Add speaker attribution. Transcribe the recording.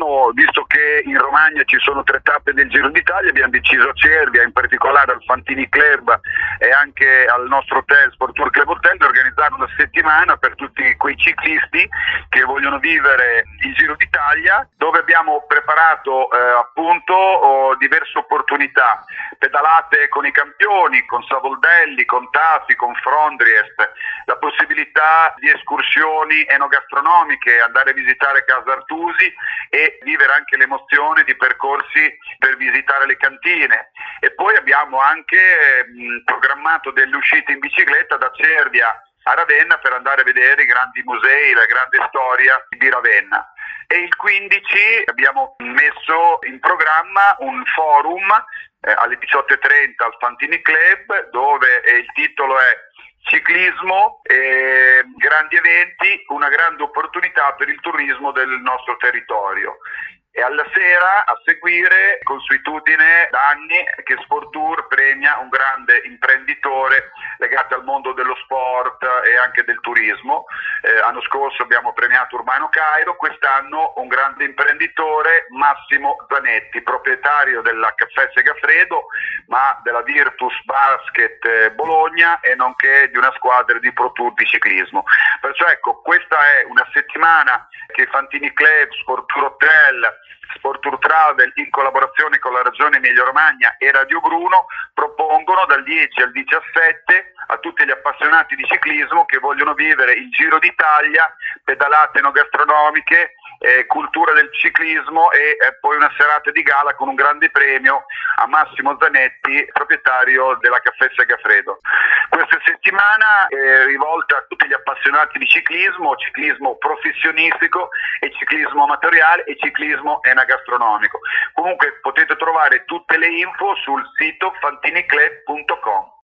Speaker 1: quest'anno, visto che in Romagna ci sono 3 tappe del Giro d'Italia, abbiamo deciso a Cervia, in particolare al Fantini Club e anche al nostro hotel, Sportour Club Hotel, di organizzare una settimana per tutti quei ciclisti che vogliono vivere il Giro d'Italia, dove abbiamo preparato appunto diverse opportunità, pedalate con i campioni, con Savoldelli, con Tafi, con Frondriest, la possibilità di escursioni enogastronomiche, andare a visitare Casa Artusi e vivere anche l'emozione di percorsi per visitare le cantine. E poi abbiamo anche programmato delle uscite in bicicletta da Cervia a Ravenna per andare a vedere i grandi musei, la grande storia di Ravenna. E il 15 abbiamo messo in programma un forum alle 18:30 al Fantini Club, dove il titolo è Ciclismo e grandi eventi, una grande opportunità per il turismo del nostro territorio. E alla sera, a seguire, consuetudine da anni, che Sportour premia un grande imprenditore legato al mondo dello sport e anche del turismo. L'anno scorso abbiamo premiato Urbano Cairo, quest'anno un grande imprenditore, Massimo Zanetti, proprietario della Caffè Segafredo, ma della Virtus Basket Bologna e nonché di una squadra di Pro Tour di ciclismo. Perciò ecco, questa è una settimana che Fantini Club, Sportour Hotel, Sportour Travel, in collaborazione con la Regione Emilia-Romagna e Radio Bruno, propongono dal 10 al 17 a tutti gli appassionati di ciclismo che vogliono vivere il Giro d'Italia, pedalate enogastronomiche, cultura del ciclismo e poi una serata di gala con un grande premio a Massimo Zanetti, proprietario della Caffè Segafredo. Questa settimana è rivolta a tutti gli appassionati di ciclismo, ciclismo professionistico e ciclismo amatoriale e ciclismo enogastronomico. Comunque potete trovare tutte le info sul sito fantiniclub.com.